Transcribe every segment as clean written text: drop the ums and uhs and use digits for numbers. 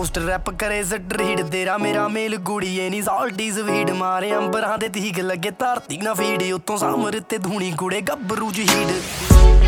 post rap करे street तेरा मेरा मेल गुड़िए नी साल्टी स्वीट मारे अंबरां दे तीक लगे धरती ना फीड उत्तों सामर ते धूनी कुड़े गब्बरू च हीड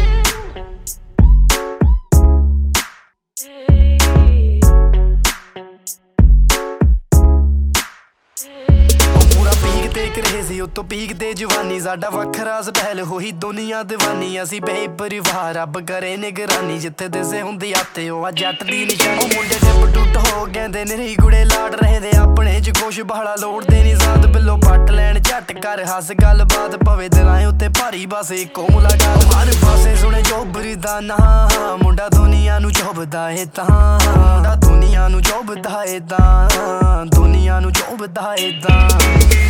उतो पीक ते जवानी साडा वखरा स्टाइल होई दुनिया दीवानी असी बेपरिवार रब करे निगरानी जिथे दिसे हुंदी आते ओ जट दी निशानी मुंडे टिप टुट हो गए नी गुड़े लाड रहे दे अपने च कुछ बहला लोड़दे नी साथ बिलो पट लैन झट कर हस गल बात पवे दिलाए उत्ते भारी बस इको मुलाकात हर पासे सुने जोबरी दा नां मुंडा दुनिया नू चोबदा ए तां मुंडा दुनिया नू चोबदा ए तां दुनिया नू चोबदा ए तां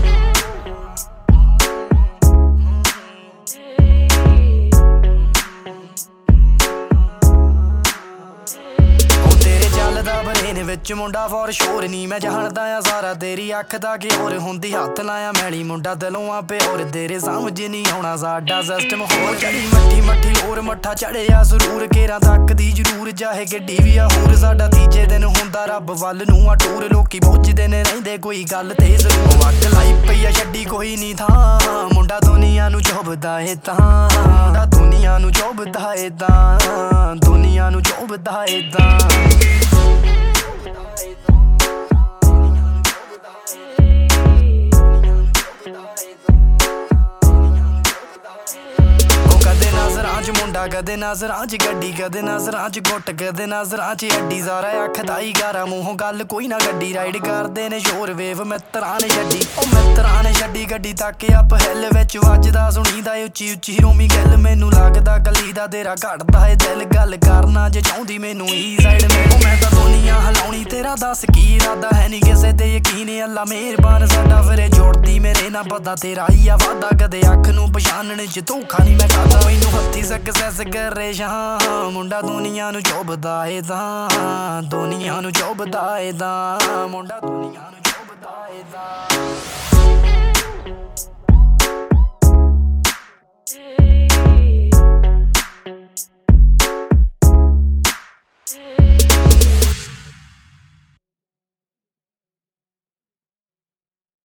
विच मुंडा फॉर शोर नी मैं जानदा आ सारा तेरी अख दा कि होर हुंदी हत्थ लाया मैली मुंडा दिलों आ प्योर तेरे समझ नहीं आउणा साडा सिस्टम होर चढ़ी मट्ठी मट्ठी होर मट्ठा चढ़िया जरूर केरा तक दी जरूर चाहे गड्डी भी आ होर साडा तीजे दिन हुंदा रब वल नूं आ टूर लोकी पुछदे ने रहिंदे कोई गल ते जरूर वट लाई पई आ छड्डी कोई नहीं थां मुंडा दुनिया नूं चोबदा ए तां मुंडा दुनिया नूं चोबदा ए तां दुनिया नूं चोबदा ए तां मुंडा कदे नजरां च गड्डी कदे नजरां च गुट कदे नजरां च अड्डी सारा आखदा ही गारा मूंहों गल कोई ना गड्डी राइड करदे ने शोर वेव मित्तरां ने छड्डी ओ मित्तरां ने छड्डी गड्डी तक अप हिल विच वजदा सुणीदा उच्ची उच्ची रोमी गल मैनू लगदा गली दा तेरा घटदा है दिल गल करना जे चाहुंदी मैनू ई साइड मैं तां दुनिया हलाउणी तेरा दस की इरादा है नी किसे ते यकीन अल्लाह मेहरबान साडा फिरे जुड़दी मेरे ना पता तेरा ही आ वादा कदे अख नूं पछाणने च धोखा नी मैं खाता मैनू हत्थी सक्सेस करे शां मुंडा दुनिया नूं चोबदा ए तां दुनिया नूं चोबदा ए तां मुंडा दुनिया नूं चोबदा ए तां